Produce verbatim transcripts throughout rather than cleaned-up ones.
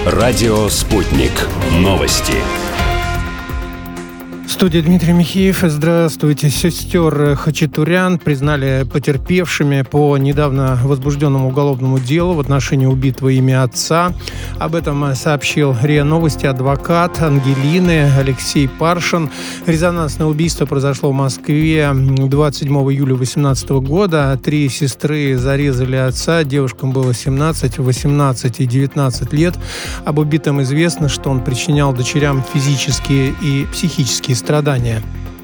Радио «Спутник». Новости. В студии Дмитрий Михеев. Здравствуйте. Сестер Хачатурян признали потерпевшими по недавно возбужденному уголовному делу в отношении убитого ими отца. Об этом сообщил РИА Новости адвокат Ангелины Алексей Паршин. Резонансное убийство произошло в Москве двадцать седьмого июля две тысячи восемнадцатого года. Три сестры зарезали отца. Девушкам было семнадцать, восемнадцать и девятнадцать лет. Об убитом известно, что он причинял дочерям физические и психические страдания.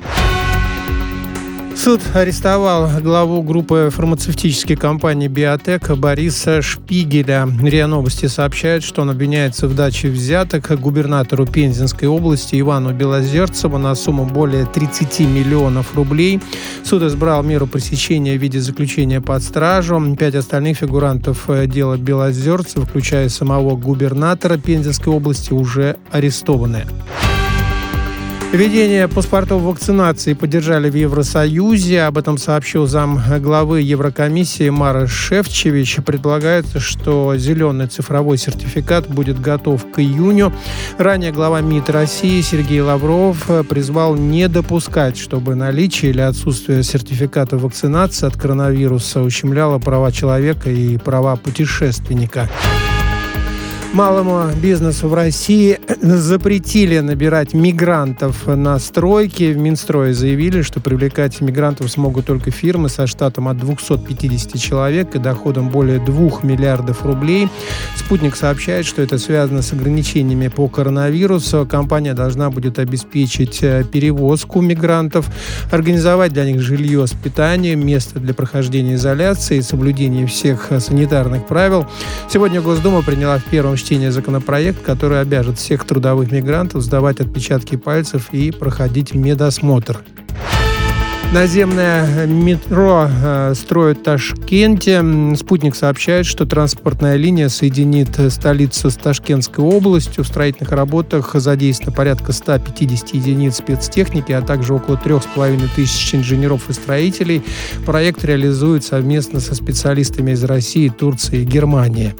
Суд арестовал главу группы фармацевтической компании «Биотек» Бориса Шпигеля. РИА Новости сообщает, что он обвиняется в даче взяток губернатору Пензенской области Ивану Белозерцеву на сумму более тридцать миллионов рублей. Суд избрал меру пресечения в виде заключения под стражу. Пять остальных фигурантов дела Белозерцева, включая самого губернатора Пензенской области, уже арестованы. Введение паспортов вакцинации поддержали в Евросоюзе. Об этом сообщил замглавы Еврокомиссии Марос Шефчович. Предполагается, что зеленый цифровой сертификат будет готов к июню. Ранее глава МИД России Сергей Лавров призвал не допускать, чтобы наличие или отсутствие сертификата вакцинации от коронавируса ущемляло права человека и права путешественника. Малому бизнесу в России запретили набирать мигрантов на стройки. В Минстрое заявили, что привлекать мигрантов смогут только фирмы со штатом от двухсот пятидесяти человек и доходом более двух миллиардов рублей. «Спутник» сообщает, что это связано с ограничениями по коронавирусу. Компания должна будет обеспечить перевозку мигрантов, организовать для них жилье с питанием, место для прохождения изоляции и соблюдения всех санитарных правил. Сегодня Госдума приняла в первом чтении законопроект, который обяжет всех трудовых мигрантов сдавать отпечатки пальцев и проходить медосмотр. Наземное метро э, строят в Ташкенте. «Спутник» сообщает, что транспортная линия соединит столицу с Ташкентской областью. В строительных работах задействовано порядка ста пятидесяти единиц спецтехники, а также около трех с половиной тысяч инженеров и строителей. Проект реализуют совместно со специалистами из России, Турции и Германии.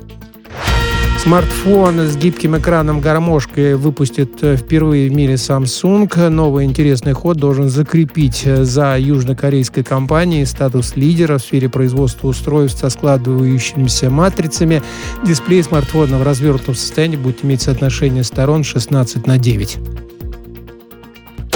Смартфон с гибким экраном-гармошкой выпустит впервые в мире Samsung. Новый интересный ход должен закрепить за южнокорейской компанией статус лидера в сфере производства устройств со складывающимися матрицами. Дисплей смартфона в развернутом состоянии будет иметь соотношение сторон шестнадцать на девять.